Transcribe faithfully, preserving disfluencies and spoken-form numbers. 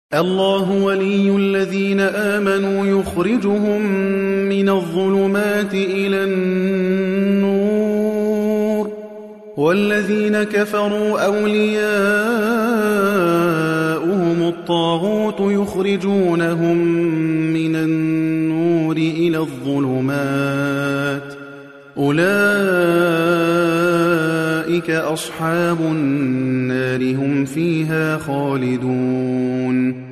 الله ولي الذين آمنوا يخرجهم من الظلمات إلى النور والذين كفروا أولياؤهم الطاغوت يخرجونهم من النور إلى الظلمات أولئك أصحاب النار هم فيها خالدون